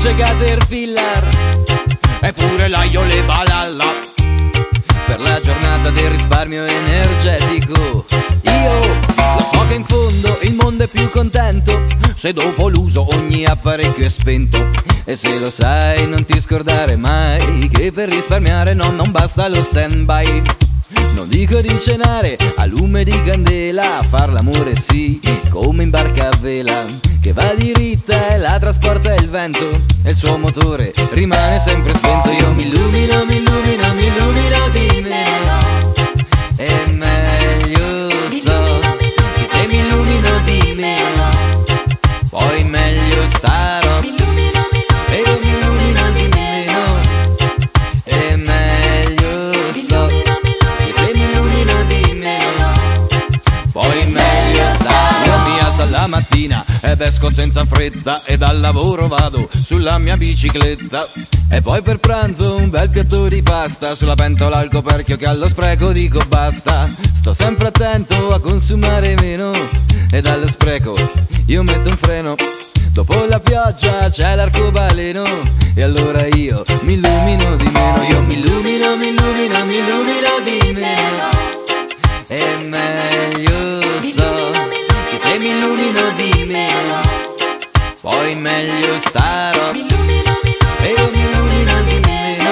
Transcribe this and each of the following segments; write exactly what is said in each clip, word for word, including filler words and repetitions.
dice Caterpillar. Eppure là io le balalla per la giornata del risparmio energetico. Io lo so che in fondo il mondo è più contento se dopo l'uso ogni apparecchio è spento. E se lo sai non ti scordare mai che per risparmiare no, non basta lo stand by. Non dico di cenare a lume di candela, far l'amore sì, come in barca a vela, che va diritta e la trasporta il vento e il suo motore rimane sempre spento. Io mi illumino, mi illumino, mi illumino di meno e meglio sto, che se mi illumino di meno poi meglio starò. E io mi illumino di meno e meglio sto, che se mi illumino di meno poi meglio starò. Io mi alzo alla mattina ed esco senza fretta e dal lavoro vado sulla mia bicicletta. E poi per pranzo un bel piatto di pasta, sulla pentola al coperchio che allo spreco dico basta. Sto sempre attento a consumare meno e dallo spreco io metto un freno. Dopo la pioggia c'è l'arcobaleno e allora io mi illumino di meno. Io mi illumino, mi illumino, mi illumino di meno e meglio sto, che se mi illumino di meno poi meglio starò. E io mi illumino di meno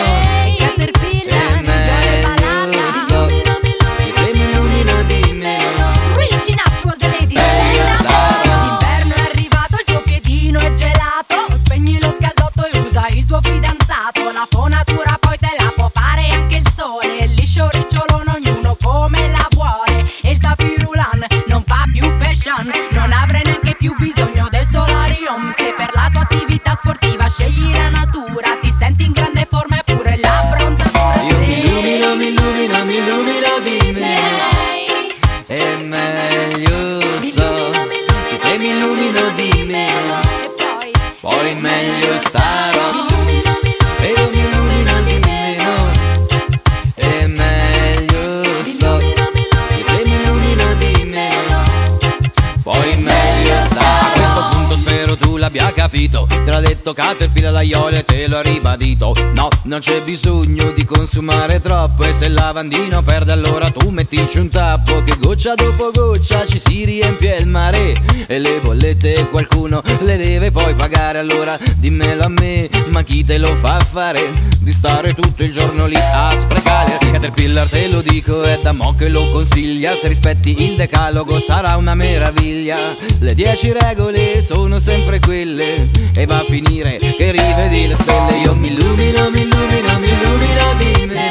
e meglio sto, che se mi illumino di meno Reaching up to all the ladies, meglio starò. L'inverno è arrivato, il tuo piedino è gelato, spegni lo scaldotto e usa il tuo fidanzato. La fonatura poi te la può fare anche il sole, liscio ricciolone ognuno come la vuole. E il tapirulan non fa più fashion, non avrai neanche più bisogno del solarium. Se per la tua attività sportiva scegli la natura, ti senti in grande forma e pure la bronzatura. Io mi illumino, mi illumino, mi illumino di meno e meglio sto, che se mi illumino di meno poi meglio starò. E io mi illumino di meno e meglio sto, che se mi illumino di meno poi meglio starò. A questo punto spero tu l'abbia capito, te l'ha detto Caterpillar l'aiolo e te l'ho ribadito. No, non c'è bisogno di consumare troppo e se il lavandino perde allora tu mettici un tappo, che goccia dopo goccia ci si riempie il mare e le bollette qualcuno le deve poi pagare. Allora dimmelo a me, ma chi te lo fa fare di stare tutto il giorno lì a sprecare? Caterpillar te lo dico, è da mo' che lo consiglia, se rispetti il decalogo sarà una meraviglia. Le dieci regole sono sempre quelle e va a finire che rivedi le stelle. Io mi illumino, mi illumino, mi illumino di me